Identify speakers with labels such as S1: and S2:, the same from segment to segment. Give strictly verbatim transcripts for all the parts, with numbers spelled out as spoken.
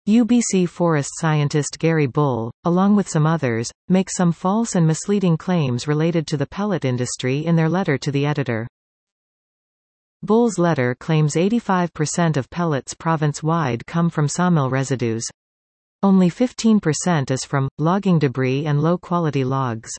S1: U B C forest scientist Gary Bull, along with some others, make some false and misleading claims related to the pellet industry in their letter to the editor. Bull's letter claims eighty-five percent of pellets province-wide come from sawmill residues. Only fifteen percent is from logging debris and low-quality logs.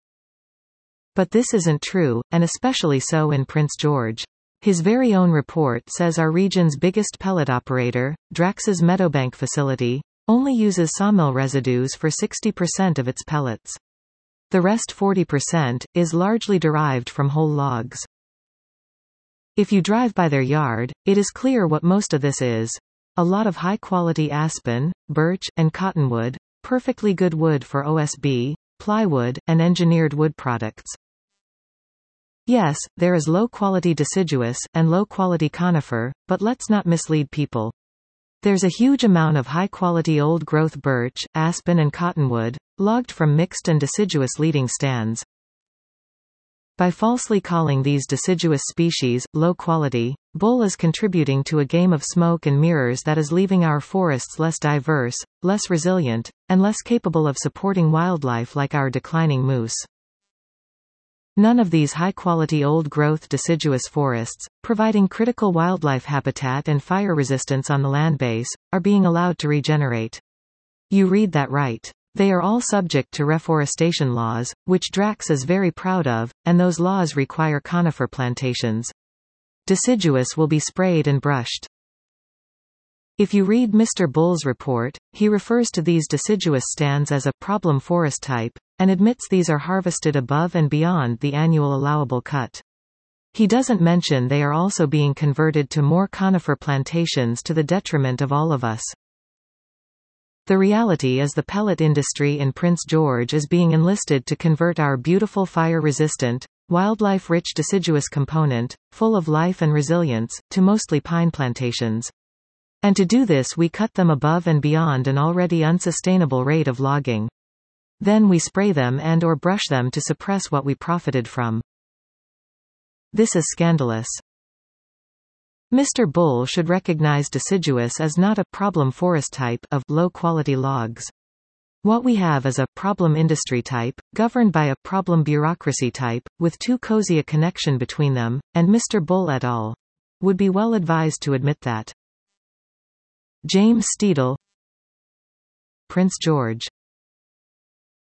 S1: But this isn't true, and especially so in Prince George. His very own report says our region's biggest pellet operator, Drax's Meadowbank facility, only uses sawmill residues for sixty percent of its pellets. The rest forty percent is largely derived from whole logs. If you drive by their yard, it is clear what most of this is. A lot of high-quality aspen, birch, and cottonwood, perfectly good wood for O S B, plywood, and engineered wood products. Yes, there is low-quality deciduous, and low-quality conifer, but let's not mislead people. There's a huge amount of high-quality old-growth birch, aspen and cottonwood, logged from mixed and deciduous leading stands. By falsely calling these deciduous species low quality, Bull is contributing to a game of smoke and mirrors that is leaving our forests less diverse, less resilient, and less capable of supporting wildlife like our declining moose. None of these high-quality old-growth deciduous forests, providing critical wildlife habitat and fire resistance on the land base, are being allowed to regenerate. You read that right. They are all subject to reforestation laws, which Drax is very proud of, and those laws require conifer plantations. Deciduous will be sprayed and brushed. If you read Mister Bull's report, he refers to these deciduous stands as a problem forest type, and admits these are harvested above and beyond the annual allowable cut. He doesn't mention they are also being converted to more conifer plantations to the detriment of all of us. The reality is the pellet industry in Prince George is being enlisted to convert our beautiful fire-resistant, wildlife-rich deciduous component, full of life and resilience, to mostly pine plantations. And to do this we cut them above and beyond an already unsustainable rate of logging. Then we spray them and or brush them to suppress what we profited from. This is scandalous. Mister Bull should recognize deciduous as not a problem forest type of low-quality logs. What we have is a problem industry type, governed by a problem bureaucracy type, with too cozy a connection between them, and Mister Bull et al. Would be well advised to admit that. James Steedle, Prince George.